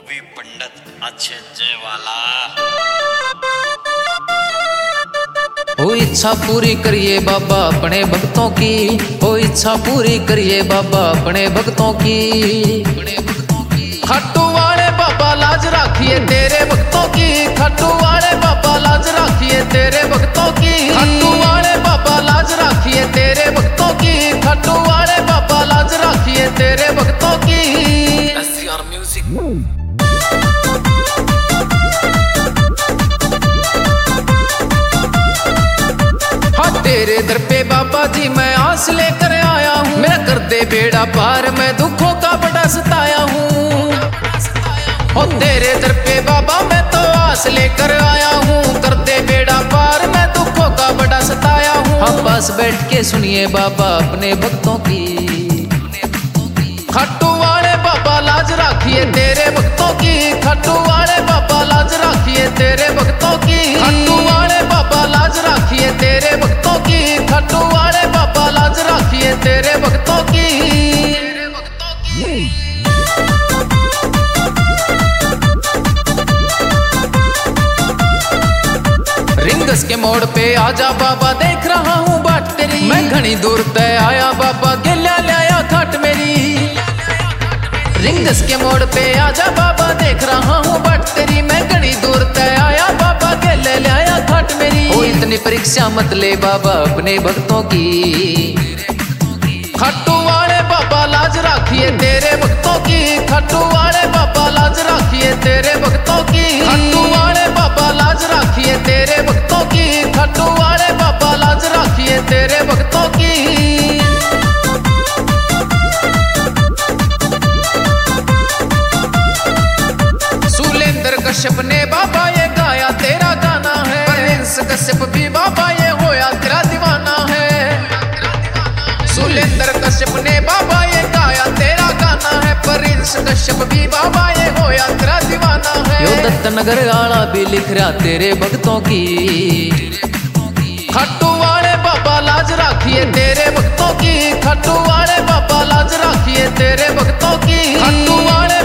भी पंडित अच्छे जय वाला। ओ इच्छा पूरी करिए बाबा अपने भक्तों की, ओ इच्छा पूरी करिए बाबा अपने भक्तों की। खाटू वाले बाबा लाज राखिए तेरे भक्तों की, खाटू वाले बाबा लाज राखिए तेरे भक्तों की। खाटू वाले बाबा लाज राखिए तेरे भक्तों की, खाटू वाले बाबा लाज राखिए तेरे भक्तों की। SCR music. तेरे दर पे बाबा जी मैं आस लेकर आया हूँ, मेरा कर दे बेड़ा पार, मैं दुखों का बड़ा सताया हूँ। और तेरे दर पे बाबा मैं तो आस लेकर आया हूँ, कर दे बेड़ा पार, मैं दुखों का बड़ा सताया हूँ। हम पास बैठ के सुनिए बाबा अपने भक्तों की। खाटू वाले बाबा लाज राखिए तेरे भक्तों की, खाटू वाले बाबा लाज राखिए तेरे भक्तों की। खाटू वाले बाबा लाज राखिए तेरे भक्तों की, खाटू वाले बाबा लाज राखिए तेरे भक्तों की। रिंगस के मोड़ पे आजा बाबा देख रहा हूँ बाट तेरी, मैं घनी दूर तय आया बाबा गेल्या लाया खाट मेरी। रिंगस के मोड़ पे आजा बाबा देख रहा हूँ बाट तेरी, मैं घनी दूर तय आया बाबा गेल्या लाया खाट मेरी। ओ इतनी परीक्षा मत ले बाबा अपने भक्तों की। खाटू वाले बाबा लाज राखिए तेरे भक्तों की, खाटू वाले बाबा लाज राखिए तेरे भक्तों की। खाटू वाले बाबा लाज राखिए तेरे भक्तों की, खाटू वाले बाबा लाज राखिए तेरे भक्तों की। सुलेंद्र कश्यप ने बाबा ये गाया तेरा गाना है, प्रिंस कश्यप भी बाबा ये होया तेरा दीवाना है। सुलेंद्र कश्यप ने बाबा ये गाया तेरा गाना है, प्रिंस कश्यप भी बाबा ये होया तेरा दीवाना है। यो दत्त नगर आला भी लिख रहा तेरे भक्तों की। खाटू वाले बाबा लाज राखिए तेरे भक्तों की, खाटू वाले बाबा लाज राखिए तेरे भक्तों की। खाटू वाले